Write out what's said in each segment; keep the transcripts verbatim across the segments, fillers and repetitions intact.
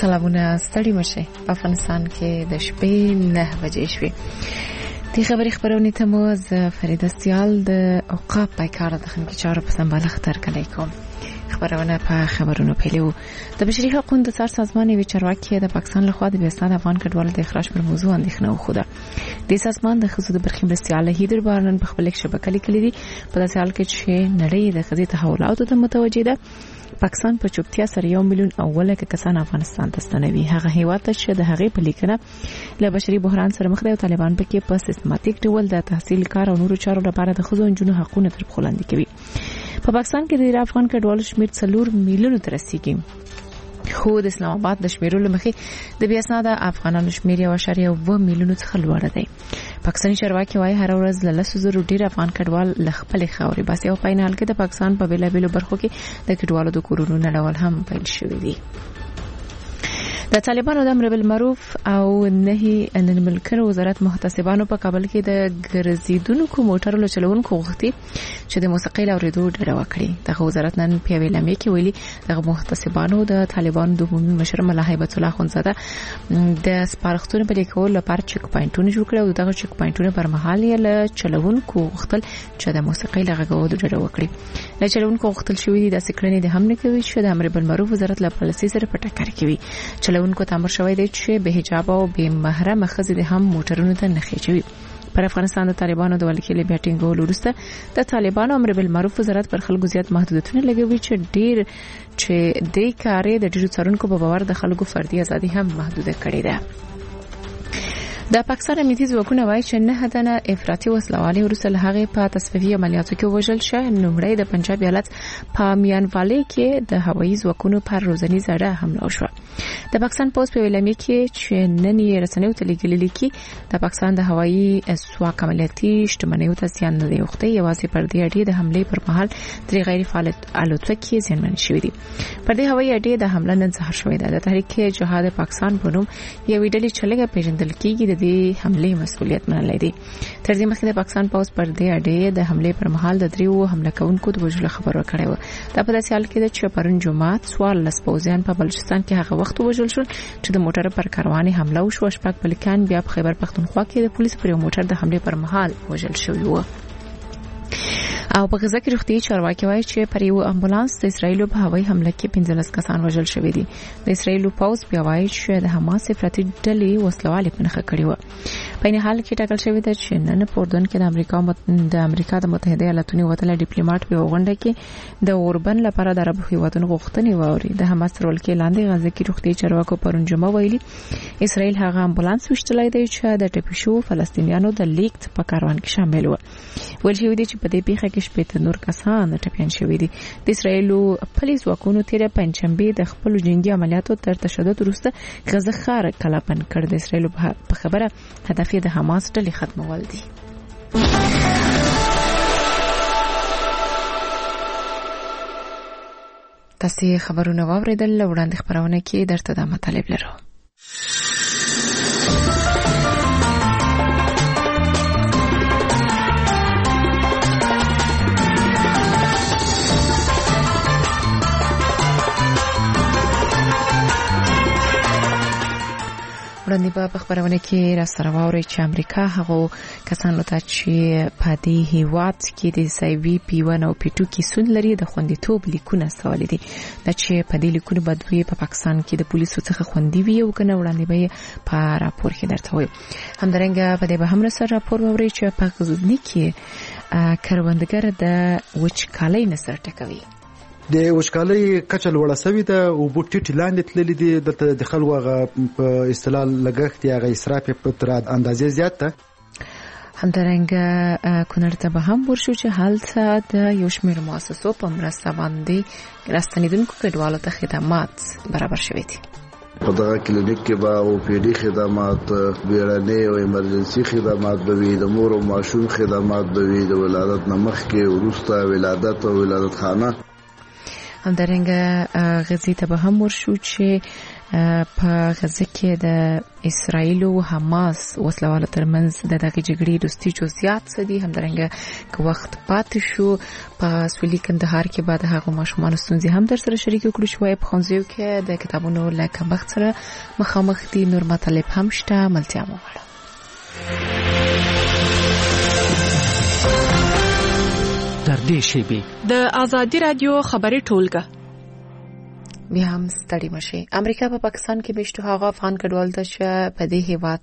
سلامونه ستړي مشه. په افغانستان کې د شپې نه بجې شوې. د خبري خبرونه ته مو ز فرید استیال د اوقاف پایکار د خنکی چارو په سمبال خطر کلی کوم. خبرونه په خبرونو پیلو. د بشري حقوقو د سر سازمان وی چارواکي د پاکستان لخوا د بیاسناد افغان کډوالو د اخراج پر موضوع اندېښنه وخوده. د سازمان د خزو د برخې مرستياله هیدر بارنن په خپل شبکې لیکلي دي په داسې حال کې چې نړۍ د خزي تحولاتو ته متوجه ده. پاکستان په چوپتیا سره یو میلیون اوله کې کسان افغانستان ته ستنوي. هغه هیواد ته چې د هغې په لیکنه له بشري بحران سره مخ دي او طالبان پکې په سیستماتیک ډول د تحصیل کار او نورو چارو لپاره د خزو انجونو حقوقونه تر پخو لاندې کوي. په پاکستان کې د افغان کډوالو شمېر څلور میلیونو ته رسیدي. خو د اسلام آباد د شمیرولو مخې د بیاسناد افغانانو شمیر یو اشاریه اوه میلیونو څخه لوړ دی. پاکستاني چارواکي وايي هر ورځ له لسو زرو ډیر افغان کډوال له خپل خاورې باسي او په عین حال کې د پاکستان په بیلابیلو برخو کې د کډوالو د کورونو نړول هم پیل شوی دی. د طالبانو د امر بالمعروف او نهي عن المنکر وزارت محتسبانو په کابل کې د ګرځیدونکو موټرو چلوونکو غوښتي چې د موسیقي لورېدو ډډه وکړي. دغه وزارت نن په ویلامې کې ویلي دغه محتسبانو د طالبانو د عمومي مشر ملا هیبت الله خونزاده د سپارښتنو په لیکولو لپاره چک پاینټونه جوړ کړي او دغه چک پاینټونه پر مهال یې له چلوونکو غوښتل چې د موسیقي لغږولو ډډه وکړي. له چلوونکو غوښتل شوی د سکرنې د هم نه کوي چې د امر بالمعروف وزارت له پالیسي سره په ټکر کې وي. چلوونکو تامر شوی دی چې به حجاب او به محرم خزې د هم موټرونو ته نه خېچوي. پر افغانستان د طالبانو د ولکې بیټینګ ولورسته د طالبانو امر بالمعروف وزارت پر خلکو زیات محدودیتونه لګوي چې ډیر چې د کارې د ډیرو څارونکو په باور د خلکو فردي ازادي هم محدوده کړې ده. د پاکستان امنیتي ځواکونه وایي چې نه هدنه افراطي وسلوالي ورسره هغه په تصفیه عملیاتو کې وژل شو. نومړی د پنجاب ایالت په میانوالي کې د هوایي ځواکونو پر روزنی زړه حمله وشوه. د پاکستان پوسټ په ویلامې کې چې نن یې رسنیو ته لیکلي کې د پاکستان د هوایي ځواک عملیاتي شتمنیو ته زیان نه دی وخته یوازې پر دې اړې د حمله پر مهال تر غیر فعال الوتکې زیانمن شوې دي. پر دې هوایي اړې د حمله نن ظاهر شوې ده. د تحریک جهاد پاکستان په نوم یو ډلې چلګه پیژندل کېږي د حمله مسؤلیت منلای دي. تر دې مخکې د پاکستان پوز پر دې اړې د حمله پر مهال د دریو حمله کوونکو د وژلو خبر ورکړی و. دا په داسې حال کې چې پرون جمعه سوال لس پوزیان په بلوچستان کې هغه وخت وژل شول چې د موټر پر کارواني حمله وشو. شپږ بلکان بیا په خیبر پختونخوا کې د پولیسو پر یو موټر د حمله پر مهال وژل شوی و. او په غزا کې روغتي چارواکي وایي چې پر یو امبولانس د اسرایل په هوایي حمله کې پنځلس کسان وژل شوي دي. د اسرایل پوز بیا وایي چې د حماس افراطي ډلې وسلوالې پنهخه کړې و. په این حال کې ټاکل شوی دی چې نن په اردن کې د امریکا د امریکا د متحده ایالاتونو وتله ډیپلوماټ په غونډه کې د اوربن لپاره د عرب هیوادونو غوښتنې ووري. د حماس تر ولکې لاندې غزا کې روغتي چارواکو پرون جمعه ویلي اسرایل هغه امبولانس وشتلای دی چې د ټپیشو فلسطینیانو د لیکت په کاروان کې شامل و. ول شوی دی چې په دې پیښه کې شپږ نور کسان ټپيان شوي دي. د اسرایل پولیس واکونو تیر پنځشنبه د خپل جنگي عملیاتو تر تشدد وروسته غزا ښار کلابند کړ. د اسرایل په خبره هدف د حماس ډلې ختمول دي. تاسو خبرونه واوریدل وړاندې خبرونه کې درته د مطالب لرو. وړاندې په خبرونه کې را سره واوري چې امریکا هغه کسانو ته چې په دې هیواد کې د سایوي پی ون او پی ټو کې سون لري د خوندیتوب لیکونه سوال دي. دا چې په دې لیکونو بدوي په پاکستان کې د پولیسو څخه خوندي وي او کنه وړاندې به په راپور کې درته وي. همدارنګه په دې به هم سره راپور ووري چې په غزنی کې کروندګر د وچکالۍ نسر ټکوي. د وشکالۍ کچل وړه سوي ده او بوټي لاندې تللي دي. دلته د خلکو هغه په اصطلاح لګښت یا هغه اسراف په تر اندازې زیات ده. همدارنګه کونړ ته به هم ورشو چې هلته د یو شمېر مؤسسو په مرسته باندې راستنیدونکو کډوالو ته خدمات برابر شوي دي. په دغه کلینیک کې به او پی ډي خدمات، بیړنۍ او ایمرجنسي خدمات به وي، د مور او ماشوم خدمات به وي، د ولادت نه مخکې وروسته ولادت او ولادت خانه. همدارنګه غزې ته به هم ورشو چې په غزه کې د اسرایل او حماس وسلوالو ترمنځ د دغه جګړې دوستي جزئیات څه دي، همدارنګه که وخت پاتې شو په سویلي کندهار کې بعد هغه ماشومان ستونزې هم در سره شریک کړو شوي په خنځیو کې د کتابونو له کمښت سره مخامخ دي. نور مطالب هم شته، ملتیا مو غواړم. در دې شیبې د آزادي رادیو خبري ټولګه بیا هم ستړي مشي. امریکا په پاکستان کې بشته هغه افغان کډوال ته چې په دې هیواد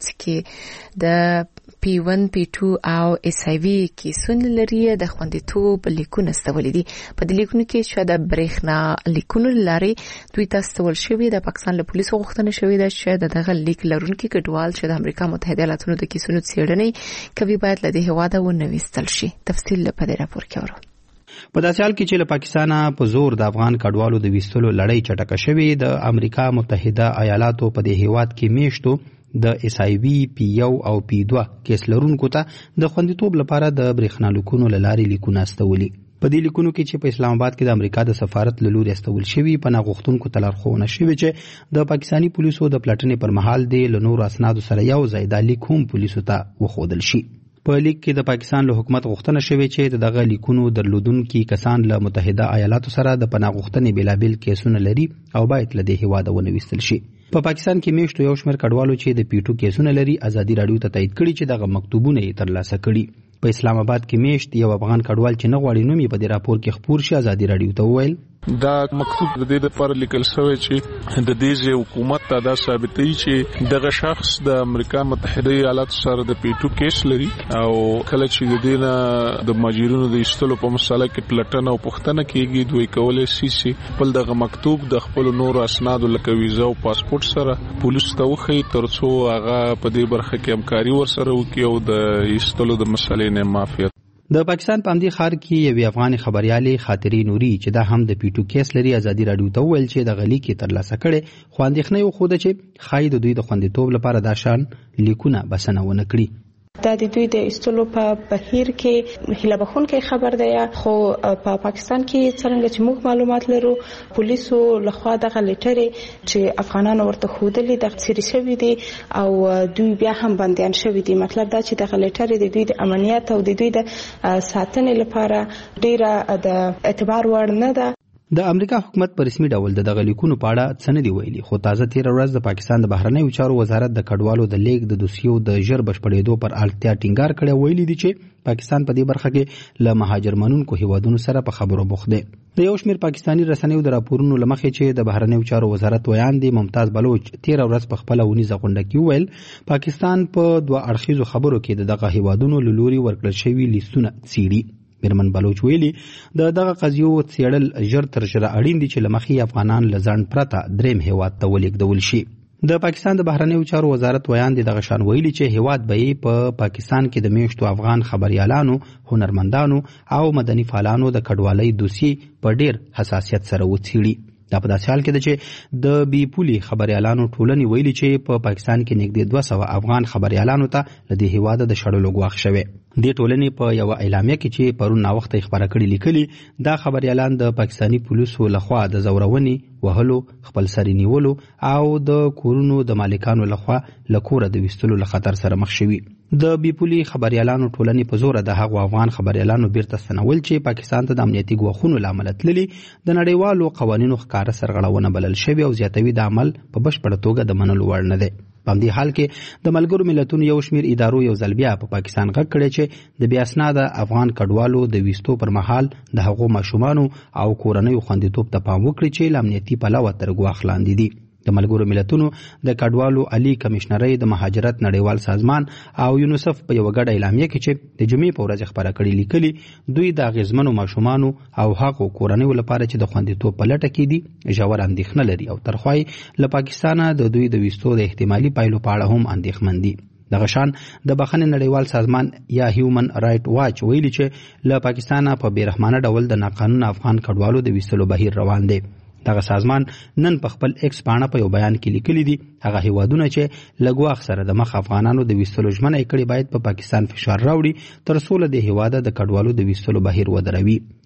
کې د پی ون پی ټو او ایس آی وی کیسونه لري د خوندیتوب لیکونه استولې دي. په دې لیکونو کې چې د برېښنا لیکونو لري دوی ته استول شوی د پاکستان له پولیسو غوښتنه شوې ده چې دغه لیک لرونکي کډوال چې د امریکا متحده ایالاتونو د کیسونو څېړنې کوي باید له دې هیواده ونویستل شي. تفصیل په دې راپور کې ورو. په داسې حال کې چې له پاکستانه په زور د افغان کډوالو د ویستلو لړۍ چټکه شوې، د امریکا متحده ایالاتو په دې هیواد کې میشتو د ایس آی وی پی یو او پی دوه کیس لرونکو ته د خوندیتوب لپاره د برېښنا لیکونو له لارې لیکونه استولي. په دې لیکونو کې چې په اسلام آباد کې د امریکا د سفارت له لوري استول شوي، پناه غوښتونکو ته لارښوونه شوې چې د پاکستاني پولیسو د پلټنې پر مهال د له نورو اسنادو سره یو ځای دا لیک هم پولیسو ته وښودل شي. په لیک کې د پاکستان له حکومت غوښتنه شوې چې دغه لیکونو درلودونکي کسان له متحده ایالاتو سره د پناه غوښتنې بېلابېل کیسونه لري او باید له دې هیواده ونویستل شي. په پاکستان کې میشتو یو شمېر کډوالو چې د پیټو کیسونه لري ازادي راډیو ته تایید کړي چې دغه مکتوبونه یې ترلاسه کړي. په اسلام آباد کې میشت یو افغان کډوال چې نه غواړي نوم یې په دې راپور کې خپور شي ازادي راډیو ته وویل دا مکتوب د دې لپاره لیکل شوی چې د دې حکومت ته دا ثابتوي چې دغه شخص د امریکا متحده ایالاتو سره د پیټو کیس لري او کله چې د دې نه د ماجرونو د ایستلو په مسله کې پلټنه او پوښتنه کیږي دوی کولای شي چې خپل دغه مکتوب د خپل نور اسناد لکه ویزا او پاسپورت سره پولیس ته وخی ترڅو هغه په دې برخه کې همکاري ورسره وکړي او د ایستلو د مسلې نه معافیت. د پاکستان په همدې ښار کې یوې افغاني خبریالې خاطرې نوري چې دا هم د پیټو کیس لري ازادي راډیو ته وویل چې د غلی کې ترلاسه کړي خو اندېښنه یې وښوده چې ښایي د دوی د خوندیتوب لپاره دا شان لیکونه بسنه ونه کړي. دا د دوی د استلو په بهیر کې هیله بخونکې خبر دی، خو په پاکستان کې څنګه چې موږ معلومات لرو پولیسو لخوا دغه لیټرې چې افغانانو ورته ښودلې دغه څیرې شوي دي او دوی بیا هم بندیان شوي دي. مطلب دا چې دغه لیټرې د دوی د امنیت او د دوی د ساتنې لپاره ډیره د اعتبار وړ نه ده. د امریکا حکومت په رسمي ډول د دغه لیکونو په اړه څه نه دي ویلي، خو تازه تیره ورځ د پاکستان د بهرنیو چارو وزارت د کډوالو د لیږد د دوسیو د ژر بشپړېدو پر اړتیا ټینګار کړی. ویلي دي چې پاکستان په دې برخه کې له مهاجر منونکو هیوادونو سره په خبرو بوخت دی. د یو شمېر پاکستاني رسنیو د راپورونو له مخې چې د بهرنیو چارو وزارت ویاندې ممتاز بلوچ تیره ورځ په خپله ونیزه غونډه کې وویل پاکستان په دوه اړخیزو خبرو کې د دغه هیوادونو له لوري ورکړل شوي لیستونه څیړي. میرمن بلوچ ویلي د دغه قضیو څېړل ژر تر ژره اړین دي چې له مخې افغانان له ځنډ پرته درېیم هیواد ته ولېږدول شي. د پاکستان د بهرنیو چارو وزارت ویاندې دغه شان ویلي چې هیواد به یې په پاکستان کې د میشتو افغان خبریالانو، هنرمندانو او مدني فعالانو د کډوالۍ دوسیې په ډیر حساسیت سره وڅېړي. دا په داسې حال کې ده چې د بي پولي خبریالانو ټولنې ویلي چې په پاکستان کې نږدې دوه سوه افغان خبریالانو ته له دې هیواده د شړلو ګواښ شوی. دې ټولنې په یوه اعلامیه کې چې پرون ناوخته یې خپره کړې لیکلي دا خبریالان د پاکستاني پولیسو لخوا د زورونې، وهلو، خپلسري نیولو او د کورونو د مالکانو لخوا له کوره د ویستلو له خطر سره مخ شوي. د بي پولي خبریالانو ټولنې په زوره د هغو افغان خبریالانو بیرته ستنول چې پاکستان ته د امنیتي ګواښونو له امله تللي د نړیوالو قوانینو ښکاره سرغړونه بلل شوې او زیاتوي د عمل په بشپړه توګه د منلو وړ نه دی. په همدې حال کې د ملګرو ملتونو یو شمېر ادارو یو ځل بیا په پاکستان غږ کړی چې د بې اسناده افغان کډوالو د ویستو پر مهال د هغو ماشومانو او کورنیو خوندیتوب ته پام وکړي چې له امنیتي پلوه تر ګواښ لاندې دي. د ملګرو ملتونو د کډوالو عالی کمشنرۍ د مهاجرت نړیوال سازمان او یونیسف په یوه ګډه اعلامیه کې چې د جمعې په ورځ خپره کړې لیکلي دوی د اغېزمنو ماشومانو او هغو کورنیو لپاره چې د خوندیتوب په لټه کې دي ژور اندېښنه لري او ترخوای له پاکستانه د دوی د ویستو د احتمالي پایلو په اړه هم اندېښمن دي. دغه شان د بخښنې نړیوال سازمان یا هیومن رایټ واچ ویلي چې له پاکستانه په بېرحمانه ډول د ناقانونه افغان کډوالو د ویستلو بهیر روان دی. دغه سازمان نن په خپل ایکس پاڼه په یو بیان کې لیکلي دي هغه هیوادونه چې له ګواښ سره د مخ افغانانو د ویستلو ژمنه یې کړې باید په پاکستان فشار راوړي تر څو له دې هیواده د کډوالو د ویستلو بهیر ودروي.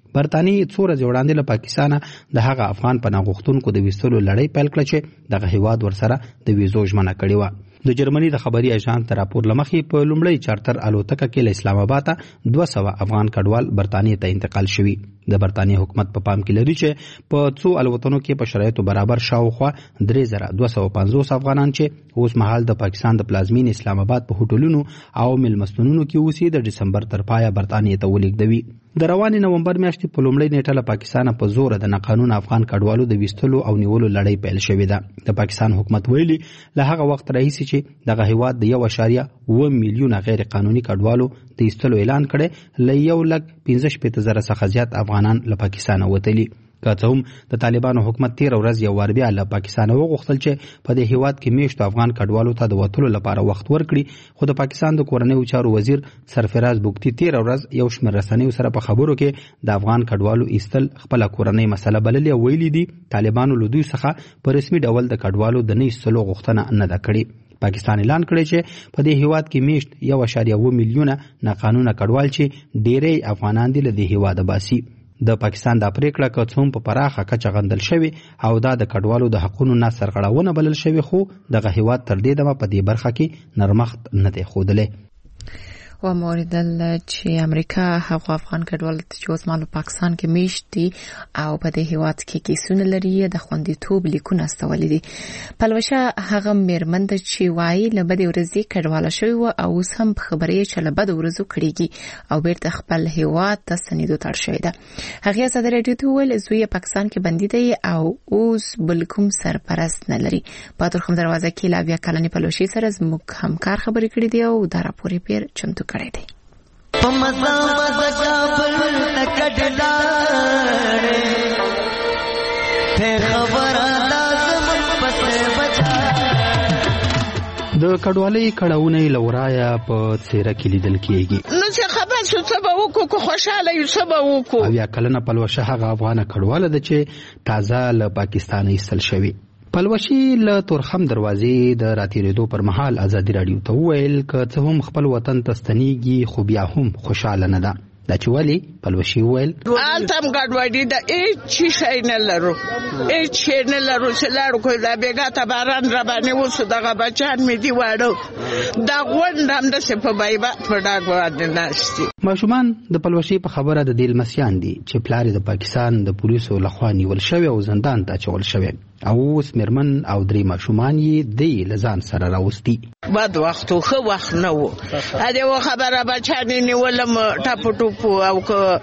برتانیې څو ورځې وړاندې له پاکستانه د هغه افغان پناه غوښتونکو د ویستلو لړۍ پیل کړه چې دغه هیواد ورسره د ویزو ژمنه کړې وه. د جرمني د خبري اژانس د راپور لمخې په لومړی چارتر الوتکه کې له اسلام آباد دوه سوه افغان کډوال برتانیې ته انتقال شوي. د برتانیې حکومت په پام کې لري چې په څو الوتنو کې په شرایطو برابر شاوخوا درې زره دوه سوه پنځوس افغانان چې اوس مهال د پاکستان د پلازمین اسلام آباد په هوټلونو او میلمستونونو کې اوسي د ډسمبر تر پایه برتانیې ته ولیږدوي. د روانې نومبر میاشتې په لومړۍ نیټه له پاکستانه په زوره د ناقانونه افغان کډوالو د ویستلو او نیولو لړۍ پیل شوې ده. د پاکستان حکومت ویلي له هغه وخت راهیسې چې دغه هیواد د یو اشاریه اوه میلیونه غیر قانوني کډوالو د ایستلو اعلان کړی له یو لک پنځه شپېته زره څخه زیات افغانان له پاکستانه وتلي. که څه هم د طالبانو حکومت تېره ورځ یو وار بیا له پاکستانه وغوښتل چې په دې هیواد کې میشتو افغان کډوالو ته د وتلو لپاره وخت ورکړي، خو د پاکستان د کورنیو چارو وزیر سرفراز بوګتي تېره ورځ یو شمېر رسنیو سره په خبرو کې د افغان کډوالو ایستل خپله کورنۍ مسله بللې او ویلي دي طالبانو له دوی څخه په رسمي ډول د کډوالو د نه ایستلو غوښتنه نه ده کړې. پاکستان اعلان کړی چې په دې هیواد کې میشت یو اشاریه اوه میلیونه ناقانونه کډوال چې ډېری افغانان دي له دې هیواده باسي. د پاکستان دا پریکړه که څه هم په پراخه کچه غندل شوې او دا د کډوالو د حقونو نه سرغړونه بلل شوې، خو دغه هیواد تر دې دمه په دې برخه کې نرمښت نه دی ښودلی. و موریدل چې امریکا هغه افغان کډوال چې اوس مهال پاکستان کې میشت دي او په دې هیواد کې کیسونه لري د خوندیتوب لیکونه استولي دي. پلوشه هغه میرمن ده چې وایي له بدې ورځې کډواله شوې وه او اوس هم په خبرې چې له بدو ورځو کړېږي او بیرته خپل هیواد ته ستنېدو ته اړ شوې ده. هغې ازادي راډیو ته وویل زوی یې پاکستان کې بندي دی او اوس بل کوم سرپرست نه لري. په ترخم دروازه کې له اویا کلنې پلوشې سره زموږ همکار خبرې کړې دي او دا راپور یې پیر چمتو کړی دی. د کډوالۍ کړهونه له ورایه په څېره کې لیدل کېږي. نو چې خبر شو څه به وکړو که خوشحاله یو څه به وکړو. اویا کلنه پلوشه هغه افغانه کډواله ده چې تازه له پاکستانه ایستل شوې. پلوشي له تورخم دروازې د راتېرېدو پر مهال ازادي راډیو ته وویل که څه هم خپل وطن ته ستنېږي خو بیا هم خوشحاله نه ده. دا چې ولې پلوشي وویل هلته هم ګډوډي ده، هېڅ شی نه لرو، هېڅ شی نه لرو چې لاړو کړو. دا بېګا ته باران راباندې وسو، دغه بچیان مې دي واړه، دا غونډ همداسې په بایبات په ډاګ باندې ناست دي. ماشومان د پلوشي په خبره د دې لمسیان دي چې پلار یې د پاکستان د پولیسو لخوا نیول شوی او زندان ته اچول شوی او اوس میرمن او درې ماشومان یې دی له ځان سره راوستي. بد وخت و ښه وخت نه و. ادې و خبره بچیان یې نیولم ټپو ټوپو او که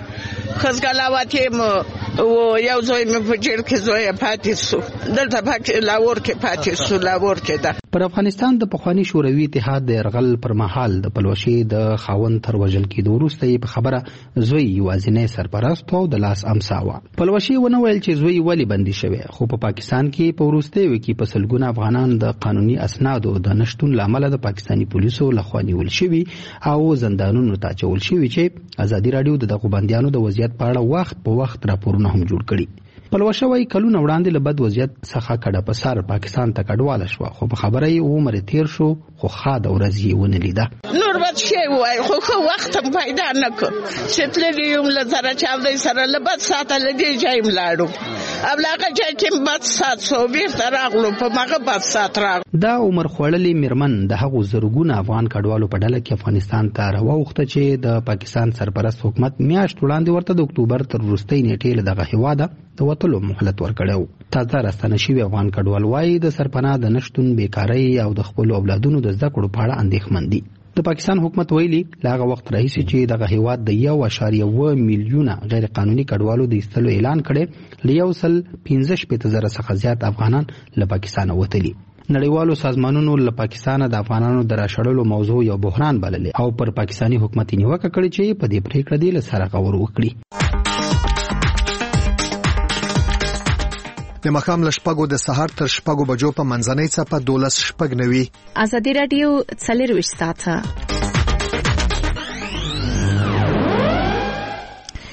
خزګلاواتې م و یو زوی مې په جیل کې زوی پاتې سو، دلته پاتې لاهور کې پاتې سو، لاهور کې ده. پر افغانستان د پخواني شوروي اتحاد د یرغل پر مهال د پلوشي د خاوند تر وژل کېدو وروسته یې په خبره زوی یوازینی سرپرست او د لاس امسا وه. پلوشي ونه ویل چې زوی ولې بندي شوی، خو په پاکستان کې په وروستیو کې په سلګونه افغانان د قانوني اسنادو د نشتون له امله د پاکستاني پولیسو لخوا نیول شوي او زندانونو ته اچول شوي چې ازادي راډیو د دغو بندیانو د وضعیت په اړه وخت په وخت راپورونه هم جوړ کړي. پلوشه وایي کلونه وړاندې له بد وضعیت څخه کډه په سر پاکستان ته کډواله شوه، خو په خبره یې عمر تیر شو خو ښاده ورځ یې ونه لیده. نور بد شی وایي خو ښه وخت هم پیدا نه کړ چې تللي یم له زره چاودۍ سره له بد ساعته له دې ځای م لاړو او له هغه ځای کې م بد ساعت سو بېرته راغلو په مغه بد ساعت راغلو. دا عمر خوړلې میرمن د هغو زرګونه افغان کډوالو په ډله کې افغانستان ته راواوښته چې د پاکستان سرپرست حکومت میاشت وړاندې ورته د اکتوبر تر وروستۍ نیټې له دغه هیواده د وتلو مهلت ورکړی و. تازه راستنه شوي افغان کډوال وایي د سرپناه د نشتون، بیکارۍ او د خپلو اولادونو د زده کړو په اړه اندېښمن دي. د پاکستان حکومت ویلي له هغه وخت راهیسې چې دغه هیواد د یو اشاریه اوه میلیونه غیر قانوني کډوالو د ایستلو اعلان کړی، له یو سل پنځه شپېته زره څخه زیات افغانان له پاکستانه وتلي. نړیوالو سازمانونو له پاکستانه د افغانانو د راشړلو موضوع یو بحران بللې او پر پاکستاني حکومت نیوکه کړې چې په دې پریکړه دې له سره غور وکړي. د ماښام له شپږو د سهار تر شپږو بجو په منځنۍ څپه دولس شپږ نوي. ازادي راډیو څلرویشت ساعته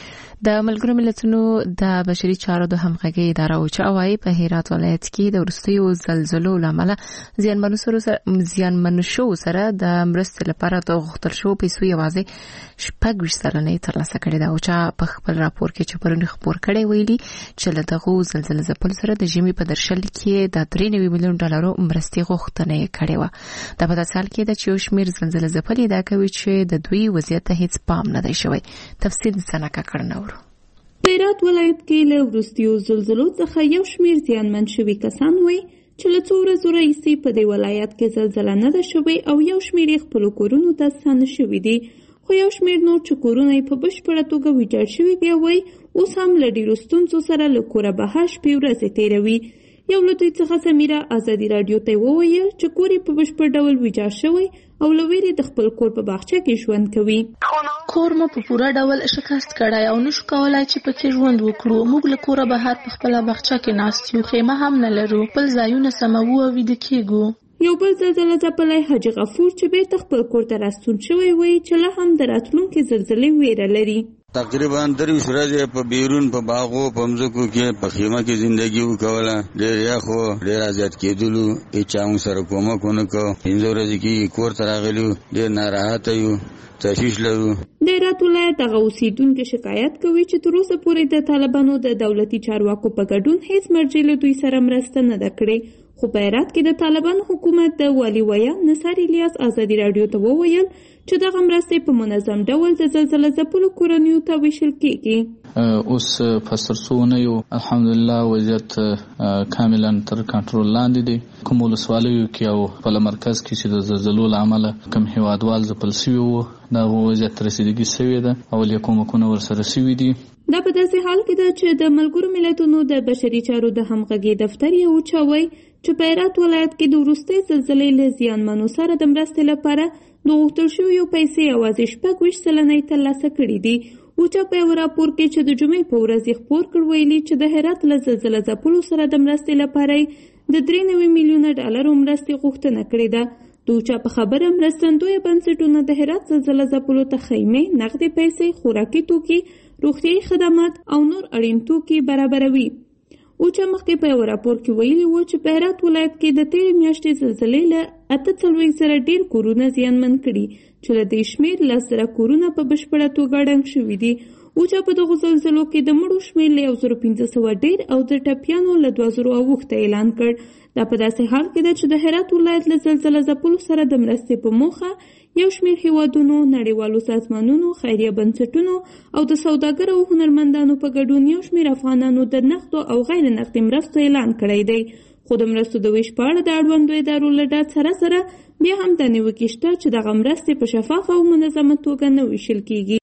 د ملګرو ملتونو د بشري چارو د همغږي اداره اوچا وايي په هرات ولایت کې د وروستیو زلزلو لامل زیانمنو سره زیانمن شو سره د مرستې لپاره د غوښتل شو پیسو یوازې شپږ ویشت سلنه ترلاسه کړې ده. اوچا په خپل راپور کې چې پرون خبر کړی ویلي چې له دغه زلزلې ځپل سره د ژمي په درشل کې د درې نوي میلیون ډالرو مرستې غوښتنه کړې و. د په داسې حال کې د چې یو شمېر زلزلې ځپلې دا کوي چې د دوی وضعیت ته هیڅ پام نه دی شوی. تفصیل سنکه کړنور په هرات ولایت کې له وروستیو زلزلو څخه یو شمېر زیانمن شوي کسان وایي چې له څو ورځو راهیسې په دې ولایت کې زلزله نه ده شوې او یو شمېر یې خپلو کورونو ته ستانه شوي دي، خو یو شمېر نور چې کورونه یې په بشپړه توګه ویجاړ شوي بیا وایي اوس هم له ډېرو ستونزو سره له کوره بهر شپې ورځې تېروي. یو له دوی څخه سمیره ازادي راډیو ته وویل چې کور یې په بشپړ ډول ویجاړ شوی او له ویرې د خپل کور په باغچه کې ژوند کوي. کور مو په پوره ډول شکست کړی او نشو کولای چې پکې ژوند وکړو. موږ له کوره بهر په خپله باغچه کې ناست یو، خیمه هم نه لرو، بل ځایونه سموو او ویده کېږو. یو بل زلزله ځپلی حاجي غفور چې بیرته خپل کور ته راستون شوی وایي چې لا هم د راتلونکې زلزلې ویره لري. تقریبا درویشت ورځې په بیرون په باغو په مځکو کې په خیمه کې زندگی وکوله. ډېر یخ و، ډېر ازاد کېدلو، هېچا موږ سره کومک ونه کړ. پنځه ورځې کې کور ته راغلي وو، ډېر ناراحته یو، تشویش لرو. د هرات ولایت هغه اوسېدونکي شکایت کوي چې تر اوسه پورې د طالبانو د دولتي چارواکو په ګډون هېڅ مرجع له دوی سره مرسته نه ده کړې. خو په هرات کې د طالبانو حکومت د والي ویان نصار الیاس ازادي راډیو ته وویل چې دغه مرستې په منظم ډول د زلزله ځپلو کورنیو ته ویشل کېږي. اوس په سرسونه یو الحمدلله وضعیت کاملا تر کنټرول لاندې دی. کوم ولسوالیو کې او په مرکز کې چې د زلزلو له امله کوم هیوادوال ځپل شوي وو دغه وضعیت ته رسیدګي شوې ده او له کومکونه ورسره شوي دي. دا په داسې حال کې ده چې د ملګرو ملتونو د بشري چارو د همغږي دفتر یې وچوي چې په هرات ولایت کې د وروستۍ زلزلې له زیانمنو سره د مرستې لپاره د غوښتل شویو پیسې یوازې شپږ ویشت سلنه یې ترلاسه کړي دي. اوچا په یو راپور کې چې د جمعې په ورځ یې خپور کړ ویلي چې د هرات له زلزله ځپلو سره د مرستې لپاره د درې نوي میلیونه ډالرو مرستې غوښتنه کړې ده. د اوچا په خبره مرستندویه بنسټونه د هرات زلزله ځپلو ته خیمې، نغدې پیسې، خوراکي توکي، روغتیایي خدمات او نور اړین توکي برابروي. اوچا مخکې په یو راپور کې ویلي و چې په هرات ولایت کې د تېرې میاشتې زلزلې له اته څلوېښت زره ډېر کورونه زیانمن کړي چې له دې شمېر لس زره کورونه په بشپړه توګه ړنګ شوي دي. اوچا په دغو زلزلو کې د مړو شمېر له یو زرو پنځه سوه ډېر او د ټپیانو له دوه زرو اوښته اعلان کړ. دا په داسې حال کې ده چې د هرات ولایت له زلزله ځپلو سره د مرستې په موخه یو شمېر هیوادونو، نړیوالو سازمانونو، خیریه بنسټونو او د سوداګرو او هنرمندانو په ګډون یو شمېر افغانانو د نقدو او غیر نقدي مرستو اعلان کړی دی. خو د مرستو د ویش په اړه د اړوندو ادارو له ډاډ سره سره بیا هم دا نیوکې شته چې دغه مرستې په شفافه او منظمه توګه نه ویشل کېږي.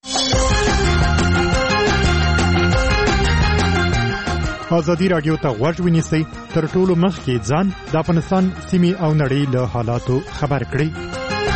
ازادي راډیو ته غوږ ونیسئ، تر ټولو مخکې ځان د افغانستان سیمې او نړۍ له حالاتو خبر کړئ.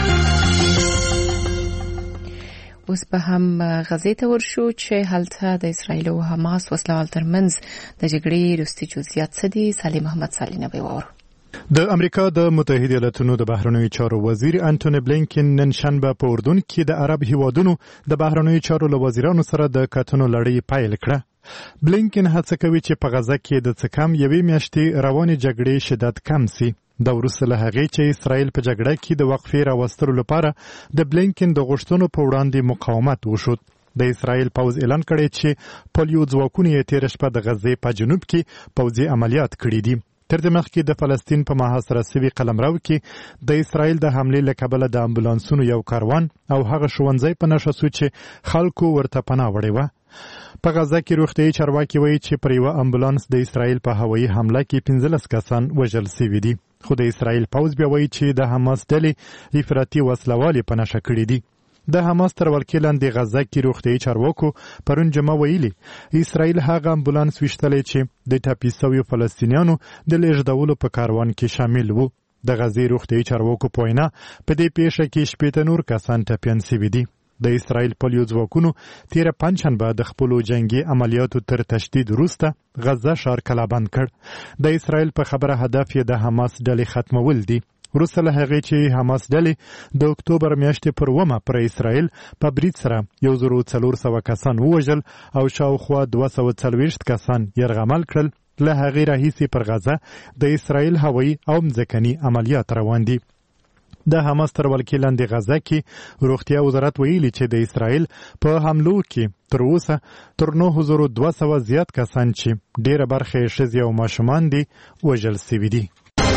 اوس به هم غزې ته ورشو چې هلته د اسرائیل او حماس وسلوال ترمنځ د جګړې وروستي جزئیات څه دي. سالم محمد سالم به وورو. د امریکا د متحده ایالاتونو د بهرنیو چارو وزیر انټونی بلینکن نن شنبه په اردن کې د عرب هیوادونو د بهرنیو چارو له وزیرانو سره د کتنو لړۍ پیل کړه. بلینکن هڅه کوي چې په غزه کې د څه کم یوې میاشتې روانې جګړې شدت کم سي. دا وروسته له هغې چې اسرائیل په جګړه کې د وقفې راوستلو لپاره د بلینکن د غوښتنو په وړاندې مقاومت وشود. د اسرائیل پوځ اعلان کړی چې پولیو ځواکونه یې تېره شپه د غزې په جنوب کې پوځي عملیات کړي دي. تر دې مخکې د فلسطین په محاصره سوي قلمرو کې د اسرائیل د حملې له کبله د امبولانسونو یو کاروان او هغه ښوونځی په نښه سو چې خلکو ورته پناه وړې وه. په غزه کې روغتیایي چارواکي وایي چې پر یوه امبولانس د اسرائیل په هوایي حمله کې پنځلس کسان وژل سوي دي. خو د اسرائیل پوځ بیا وایي چې د حماس ډلې افراطي وسلوال یې په نښه کړي دي. د حماس تر ولکې لاندې غزه کې روغتیایي چارواکو پرون جمعه ویلي اسرائیل هغه امبولانس ویشتلی چې د ټپي سویو فلسطینیانو د لیږدولو په کاروان کې شامل وو. د غزې روغتیایي چارواکو په وینا په دې پیښه کې شپېته نور کسان ټپیان سوي دي. د اسرائیل پولیو ځواکونو تیره پنجشنبه د خپلو جنگي عملیاتو تر تشدید وروسته غزه ښار کلابند کړ. د اسرائیل په خبره هدف یې د حماس ډلې ختمول دي. وروسته له هغې چې حماس ډلې د اکتوبر میاشتې پر اوومه پر اسرائیل په برید سره یو زرو څلور سوه کسان ووژل او شاوخوا دوه سوه څلوېښت کسان یرغمل کړل. له هغې راهیسې پر غزه د اسرائیل هوایي او مځکني عملیات روان دي. د حماس تر ولکې لاندې غزه کې روغتیا وزارت ویلي چې د اسرائیل په حملو کې تر اوسه تر نهه زره دوه سوه زیات کسان چې ډېره برخه یې ښځې او ماشومان دي وژل سوي دي.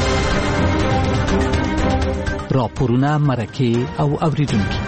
راپورونه، مرکې او اوریدونکي.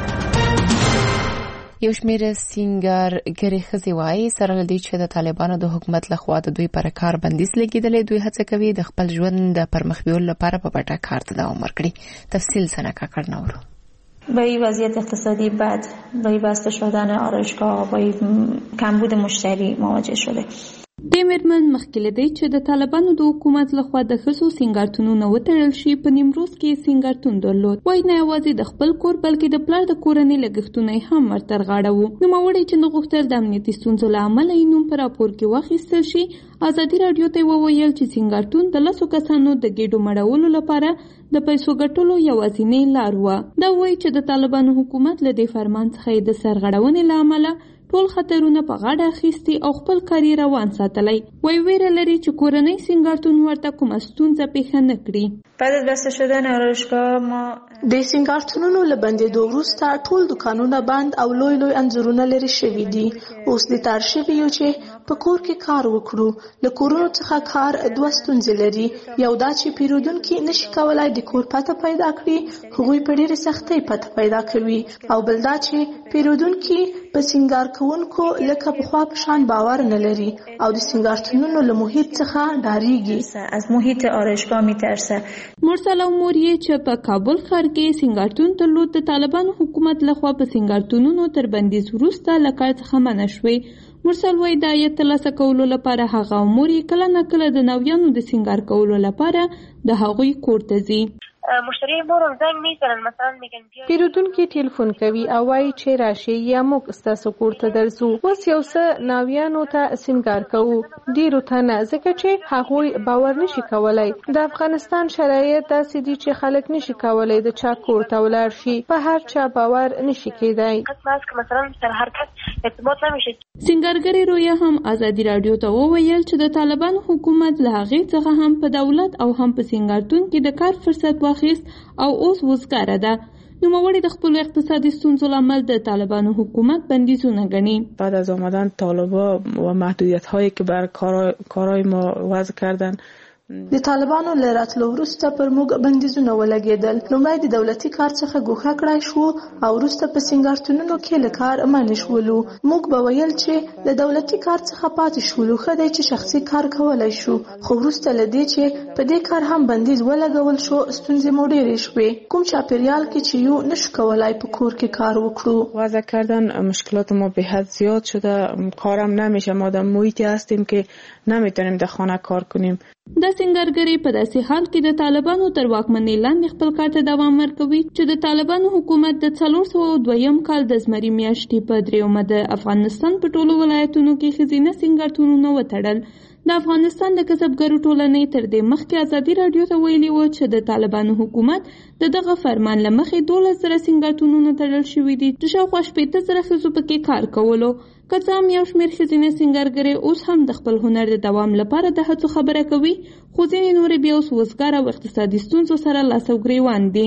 یو شمېر سینګارګرې ښځې وایي سره له دې چې د طالبانو د حکومت لخوا د دوی پر کار بندیز لګېدلی، دوی هڅه کوي د خپل ژوند د پرمخ بیولو لپاره په پټه کار ته دوام ورکړي. تفصیل سنا کاکړ. با این وضعیت اقتصادی بد، با این بسته شدن آرایشگاه، با این کمبود مشتری مواجه شده. د میرمن مخکې له دې چې د طالبانو د حکومت لخوا د ښځو سینګارتونونه وتړل شي، په نیمروز کې سینګارتون درلود. وایي نه یوازې د خپل کور بلکې د پلار د کورنۍ لګښتونه یې هم ورته رغاړه وو. نوموړی چې نه غوښتل د امنیتي ستونزو له امله یې نوم په راپور کې واخیستل شي، ازادي راډیو ته وویل چې سینګارتون د لسو کسانو د ګېډو مړولو لپاره د پیسو ګټلو یوازینۍ لار وه. دا وایي چې د طالبانو حکومت له دې فرمان څخه یې د سرغړونې له امله ټول خطرونه په غاړه اخیستي او خپل کار یې روان ساتلی. وایي ویره لري چې کورنۍ سینګارتون ورته کومه ستونزه پیښه نه کړي. بعد از بسته شدن آرایشگاه ما د سینګارتونونو له بندېدو وروسته ټول دوکانونه بند او لوی لوی انځورونه لرې شوي دي. اوس د تار شوي یو چې په کور کې کار وکړو. له کورونو څخه کار دوه ستونزې لري. یو دا چې پیرودونکي نشي کولای د کور پته پیدا کړي، هغوی په ډېرې سختۍ پته پیدا کوي. او بل دا چې پیرودونکي په سینګار کوونکو لکه پخوا په شان باور نه لري او د سینګارتونونو له محیط څخه ډاریږي. از محیط آرایشگاه میترسه. مرسل موریه چې په کابل ښار کې سینګارتون درلود، د طالبانو حکومت لخوا په سینګارتونونو تر بندیز وروسته له کار څخه منع شوې. مرسل وایي د عاید ترلاسه کولو لپاره هغه امور یې کله نه کله د نویانو د سینګار کولو لپاره د هغوی کور ته ځي. مشتری مورم زنگ میزنن، مثلا میگن بیا. پیرودونکي ټلیفون کوي او وایي چې راشي یا موږ ستاسو کور ته درځو. اوس یو څه ناویانو ته سینګار کوو، ډیرو ته نه، ځکه چې هغوی باور نشي کولای. د افغانستان شرایط داسې دي چې خلک نشي کولای د چا کور ته ولاړ شي، په هر چا باور نشي کېدای. مثلا سر هر کس ارتباط نمیشه. سینګارګرې رویا هم ازادي راډیو ته وویل چې د طالبانو حکومت له هغې څخه هم په دولت او هم په سینګارتون کې د کار فرصت واخیست او اوس وزګاره ده. نوموړی د خپلو اقتصادي ستونزو لامل د طالبانو حکومت بندیزونه ګڼي. بعد از آمدن طالبا و محدودیت هایی که بر کارهای ما وضع کردن، د طالبانو له راتلو وروسته پر موږ بندیزونه ولګېدل. لومړی د دولتي کار څخه ګوښه کړای شو او وروسته په سینګارتونونو کې له کار منع شولو. موږ به ویل چې له دولتي کار څخه پاتې شولو، ښه دی چې شخصي کار کولی شو. خو وروسته له دې چې په دې کار هم بندیز ولګول شو، ستونزې مو ډېرې شوې. کوم چاپېریال کې چې یو نشو کولای په کور کې کار وکړو. وضع کردن مشکلات ما به حد زیاد شده، کارم نمیشه. ما در محیطی هستیم که نمیتونیم در خانه کار کنیم. د سینګارګرې په داسې حال کې د طالبانو تر واکمنۍ لاندې خپل کار ته دوام ورکوي چې د طالبانو حکومت د څلور سوه دویم کال د زمري میاشتې په درېیمه د افغانستان په ټولو ولایتونو کې ښځینه سینګارتونونه وتړل. د افغانستان د کسبګرو ټولنې تر دې مخکې ازادي راډیو ته ویلي و چې د طالبانو حکومت د دغه فرمان له مخې دولس زره سینګارتونونه تړل شوي دي چې شاوخوا شپېته زره ښځو پکې کار کولو. که څه هم یو شمېر ښځینه سینګارګرې اوس هم د خپل هنر د دوام لپاره د هڅو خبره کوي، خو ځینې نورې بیا اوس وزګار او اقتصادي ستونزو سره لاس او ګریوان دي.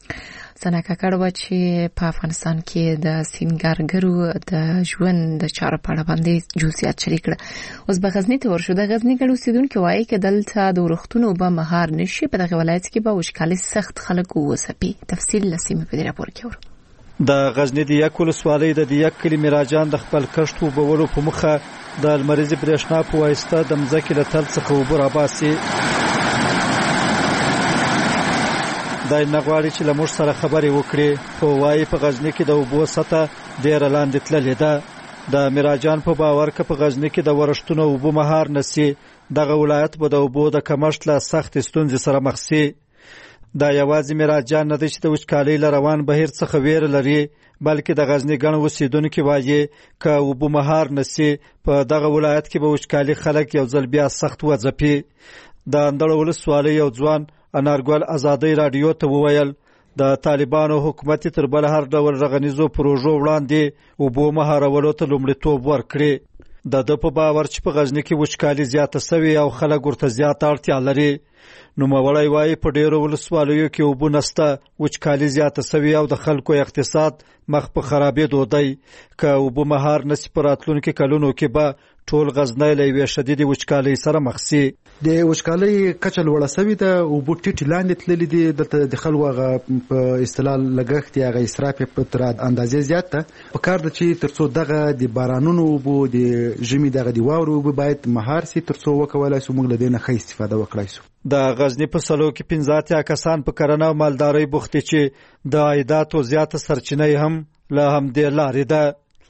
سنا کاکړ وه چې په افغانستان کې د سینګارګرو د ژوند د چارو په اړه باندې جزئیات شریک کړه. اوس به غزني ته ورشو. د غزني ګډ اوسېدونکي وایي که دلته د ورښتونو اوبه مهار نشي، په دغه ولایت کې به وچکالي سخت خلک ووځپي. تفصیل له سیمې په دې راپور کې اورو. د غزنی د یک ولسوالۍ د یک کلي میراجان د خپل کښت وبولو په مخه د لمریزې برېښنا په واسطه د مځکې له تل څخه اوبه راباسي. دا نه غواړي چې له موږ سره خبرې وکړي، خو وایي په غزني کې د اوبو سطح ډېره لاندې تللې ده. د میراجان په باور که په غزني کې د ورښتونو اوبه مهار نشي، دغه ولایت به د اوبو د کمښت له سختې ستونزې سره مخ شي. دا یوازې میراجان نه دی چې د وچکالۍ له روان بهیر څخه ویره لري، بلکې د غزني ګڼ اوسېدونکي وایي که اوبه مهار نشي، په دغه ولایت کې به وچکالي خلک یو ځل بیا سخت وځپي. د اندړ ولسوالۍ یو ځوان انارګل ازادي رادیو ته وویل د طالبانو حکومت تر بل هر ډول رغنیزو پروژو وړاندې اوبو مهارولو ته لومړیتوب ورکړي. د د په باور چې په غزنی کې وچکالي زیاته سوي او خلک ورته زیاته اړتیا لري. نوموړی وایي په ډیرو ولسوالیو کې اوبه نشته، وچکالي زیاته سوي او د خلکو اقتصاد مخ په خرابېدو دی. که اوبه مهار نشي په راتلونکو کلونو کې به ټول غزنی له یوې شدیدې وچکالۍ سره مخ شي. د وچکالۍ کچه لوړه سوي ده، اوبه ټیټې لاندې تللي دي. دلته د خلکو هغه په اصطلاح لګښت یا هغه اسراف په تر اندازې زیات ده. په کار ده چې تر څو دغه د بارانونو اوبه د ژمي دغه د واورو اوبه باید مهار سي تر څو وکولای سو موږ له دې نه ښه استفاده وکړای سو. د غزنی په سلو کې پنځه اتیا کسان په کرنه او مالدارۍ بوخت چې د عایداتو زیاته سرچینه هم له همدې لارې ده.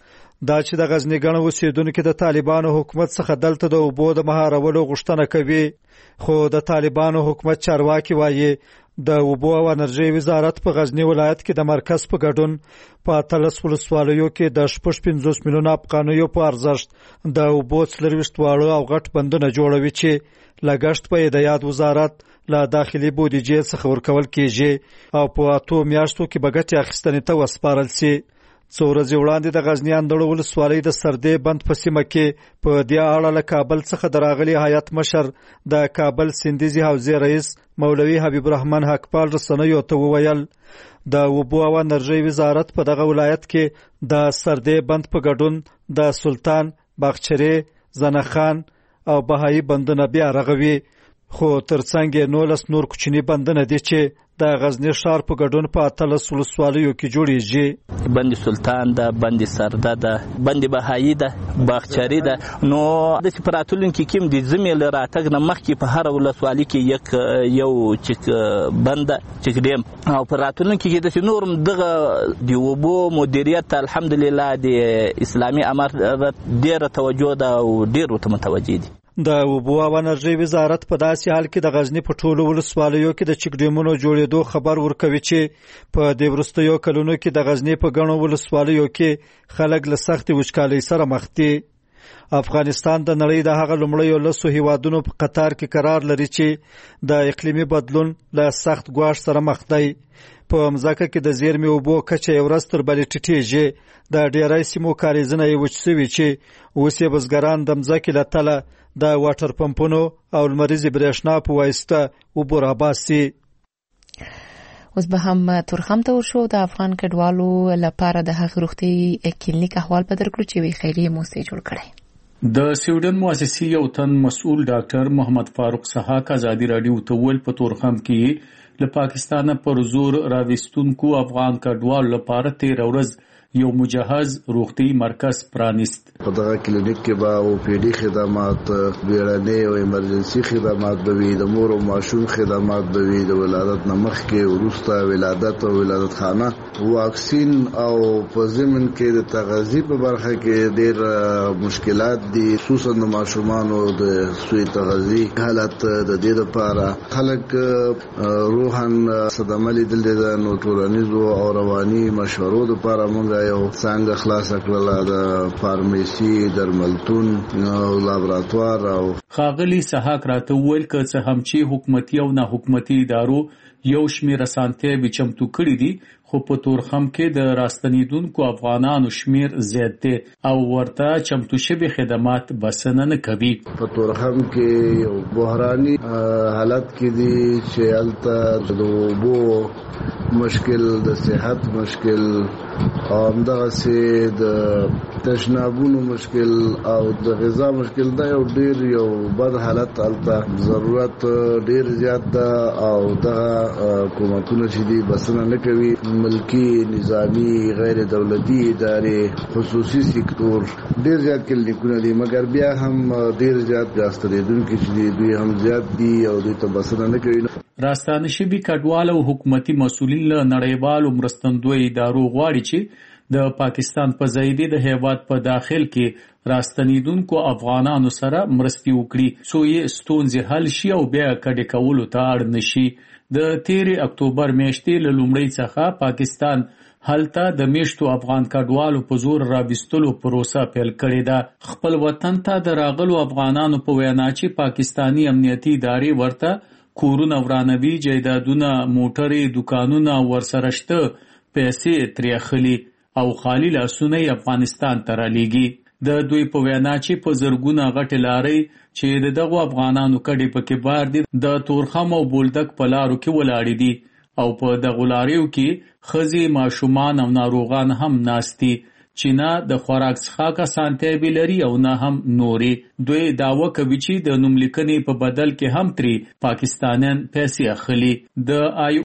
دا چې د غزنی ګڼو اوسیدونکو د طالبانو حکومت څخه دلته د اوبو د مهارولو غوښتنه کوي، خو د طالبانو حکومت چارواکي وایي د اوبو او انرژي وزارت په غزنی ولایت کې د مرکز په ګډون په اتلس ولسوالیو کې د شپږ پنځوس میلیونه افغانیو په ارزښت د اوبو څلرویشت واړه او غټ بندونه جوړوي چې لګښت په د یاد وزارت له داخلي بودیجې څخه ورکول کیږي او په اتو میاشتو کې به ګټې اخیستنې ته وسپارل شي. څو ورځې وړاندې د غزنی اندړو ولسوالۍ د سردې بند په سیمه کې په دې اړه له کابل څخه د راغلي هیات مشر د کابل سیندیزي حوزې رئیس مولوي حبیب الرحمن حقپال رسنیو ته وویل د اوبو او انرژۍ وزارت په دغه ولایت کې د سردې بند په ګډون د سلطان، باغچري، زنخان او بهایی بندونه بیا رغوي، خو ترڅنګ نولس نور کوچني بندونه دي چې د غزنی ښار په ګډون په اتلس ولسوالیو کې جوړیږي. بند سلطان ده، بند سرده ده، بند بهایی ده، باغچري ده. نو د سپراتولونکو کې د زميل راتګ نه مخکې په هر ولسوالۍ کې یک یو چک بند چک ډیم او په راتلونکو کې د نورم دغه د وبو مدیریت الحمدلله د اسلامي امارت ډیره توجه ده او ډیر ته متوجه دي. د اوبو او انرژۍ وزارت په داسې حال کې د غزنی په ټولو ولسوالیو کې د چک ډیمونو جوړېدو خبر ورکوي چې په دې وروستیو کلونو کې د غزنی په ګڼو ولسوالیو کې خلک له سختې وچکالۍ سره مخ دي. افغانستان د نړۍ د هغه لومړیو لسو هیوادونو په قطار کې قرار لري چې د اقلیمي بدلون له سخت ګواښ سره مخ دی. په مځکه کې د زیرمې اوبو کچه یو ورځ تر بلې ټیټېږي. د ډیری سیمو کاریزونه یې وچ سوي چې اوس یې بزګران د مځکې له تله د واټر پمپونو او لمریزې برېښنا په واسطه اوبه راباسي. اوس به هم تورخم ته ورشو. د افغان کډوالو لپاره د هغې روغتیايي کلینیک احوال به درکړو چې یوې خیریه موسسې جوړ کړی. د سویډن مؤسسې یو تن مسؤل ډاکټر محمد فاروق سحاق ازادي رادیو ته ویل په تورخم کې له پاکستانه پر زور راوستونکو افغان کډوالو لپاره تیر ورځ یو مجهز روغتي مرکز پرانیست. په دغه کلینیک کې به او پی ډي خدمات، بیړنۍ او ایمرجنسي خدمات به وي، د مور او ماشوم خدمات به وي، د ولادت نه مخکې وروسته ولادت او ولادت خانه، واکسین او په ضمن کې د تغذیه په برخه کې ډېر مشکلات دي، خصوصا د ماشومانو د سوی تغذیه حالت. د دې لپاره خلک روحن صدمه لیدل دي نو ټولنیزو او رواني مشورو لپاره موږ یو څنګه خلاص کړل د فارمیسي، درملتون او لابراتوار. او خاغلی سحاق راته ویل که څه هم چې حکومتي او نه حکومتي ادارو یو شمېر اسانتیاوې به چمتو کړي دي، خو په تورخم کې د راستنیدونکو افغانانو شمیر زیات دی او ورته چمتو شوي خدمات بسنه نه کوي. په تورخم کې یو بحراني حالت کې دي چې هلته د اوبو مشکل، د صحت مشکل او همدغسې د تشنابونو مشکل او د غذا مشکل دا یو ډېر یو بد حالت هلته. ضرورت ډېر زیات ده او دغه حکومتونه چې دي بسنه نه کوي. ملکی، نظامی، غیر دولتي ادارې، خصوصي سکتور ډېر زیات کلینیکونه دي، مګر بیا هم ډېر زیات راستنیدونکي چې دي دوی هم زیات دي او دوی ته بسنه نه کوي. راستانه شوي کډوال او حکومتي مسؤلین له نړیوالو مرستندویو ادارو غواړي چې د پاکستان په ځای د هیواد په داخل کې راستنیدونکو افغانانو سره مرستې وکړي څو یې ستونزې حل شي او بیا کډې کولو ته اړ نشي. د تیرې اکتوبر میاشتې له لومړۍ څخه پاکستان هلته د میشتو افغان کډوالو په زور راوستلو پروسه پیل کړې ده. خپل وطن ته د راغلو افغانانو په وینا چې پاکستانی امنیتي ادارې ورته کورونه ورانوي، جایدادونه، موټرې، دکانونه ورسره شته پیسې ترې اخلي او خالي لاسونه یې افغانستان ته رالیږي. د دوی په وینا چې په زرګونه غټې لارۍ چې د دغو افغانانو کډې پکې بار دي د تورخم او بولدک په لارو کې ولاړې دي او په دغو لاریو کې ښځې، ماشومان او ناروغان هم ناست دي چې نه د خوراک څښاک اسانتیاوې لري او نه هم نورې. دوی دعوه کوي چې د نوملیکنې په بدل کې هم ترې پاکستانیان پیسې اخلي. د آی